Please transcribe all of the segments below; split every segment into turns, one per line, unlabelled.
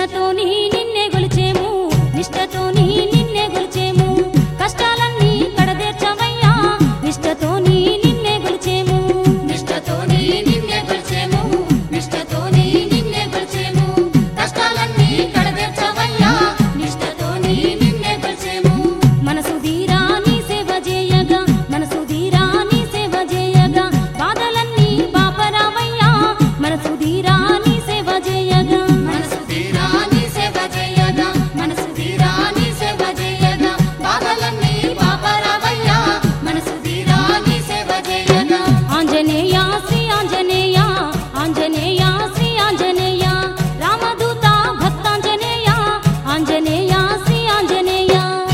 నిష్టతోని నిన్నే గొలిచేము నిష్టతోని నిన్నే గొలిచేము కష్టాలన్నీ కడదేర్చవయ్యా నిష్టతోని నిన్నే గొలిచేము
నిష్టతోని నిన్నే గొలిచేము నిష్టతోని నిన్నే గొలిచేము కష్టాలన్నీ కడదేర్చవయ్యా నిష్టతోని నిన్నే గొలిచేము
మనసు తీరా నీ సేవ చేయగా మనసు తీరా నీ సేవ చేయగా బాధలన్నీ పాపరావయ్యా మనసు తీరా నీ సేవ చేయగా
మనసు తీరా నీ సేవ చేయగా మనసు తీరా నీ సేవ చేయగా బాధలన్నీ పాపరావయ్యా మనసు తీరా నీ సేవ చేయగా
ఆంజనేయ శ్రీ ఆంజనేయ ఆంజనేయ శ్రీ ఆంజనేయ రామదూత భక్తాంజనేయ ఆంజనేయ శ్రీ ఆంజనేయ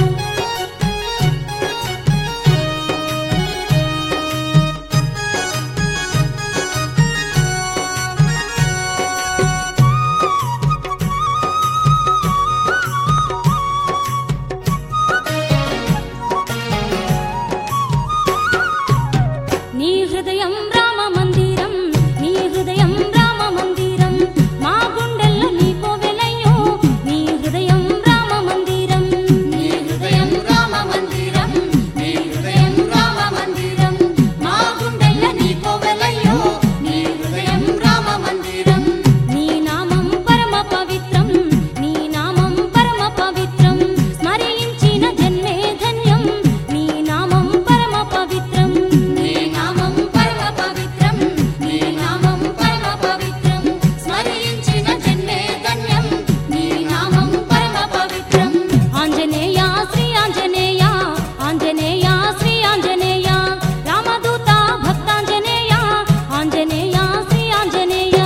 నీ హృదయం రామ మందిరం నీ హృదయం రామ మందిరం మా గుండెల్లో నీ కోవెలయ్యో నీ హృదయం రామ మందిరం
నీ హృదయం రామ మందిరం నీ హృదయం రామ మందిరం మా గుండెల్లో నీ కోవెలయ్యో నీ హృదయం రామ మందిరం
నీ నామం పరమ పవిత్రం నీ నామం పరమ పవిత్రం స్మరించిన జన్మే ధన్యం నీ నామం పరమ పవిత్రం
నీ నామం పరమ పవిత్రం నీ నామం పరమ పవిత్రం స్మరించిన జన్మే ధన్యం నీ నామం పరమ పవిత్రం
ఆంజనేయ శ్రీ ఆంజనేయ ఆంజనేయ శ్రీ ఆంజనేయ రామదూత భక్తాంజనేయ ఆంజనేయ శ్రీ ఆంజనేయ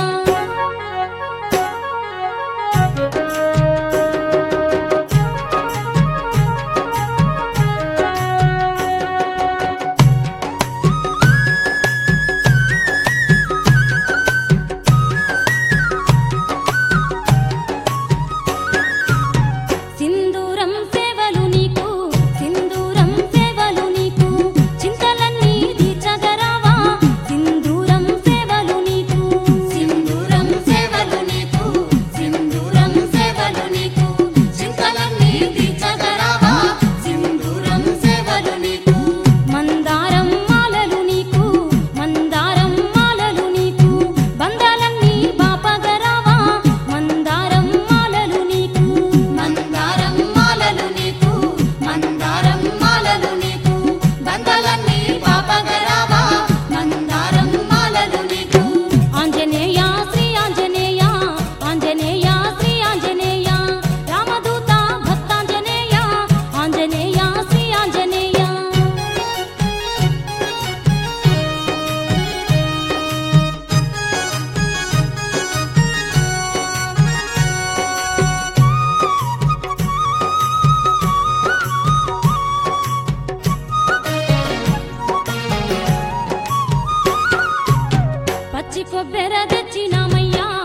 సింధూరం సేవలు నీకు సింధూరం సేవలు నీకు చింతలన్నీ తీర్చగరావా సింధూరం సేవలు నీకు
సింధూరం సేవలు నీకు సింధూరం సేవలు నీకు చింతలన్నీ తీర్చగరావా సింధూరం సేవలు నీకు
మందారం మాలలు నీకు మందారం మాలలు నీకు బంధాలన్నీ బాపగరావా మందారం మాలలు నీకు
మందారం మాలలు నీకు మందారం మాలలు నీకు బంధాలన్నీ పాపగరావా మందారం మాలలు నీకు
ఆంజనేయ శ్రీ ఆంజనేయ ఆంజనేయ శ్రీ ఆంజనేయ రామదూత భక్తాంజనేయ ఆంజనేయ శ్రీ ఆంజనేయ పచ్చి కొబ్బెర తెచ్చినామయ్యా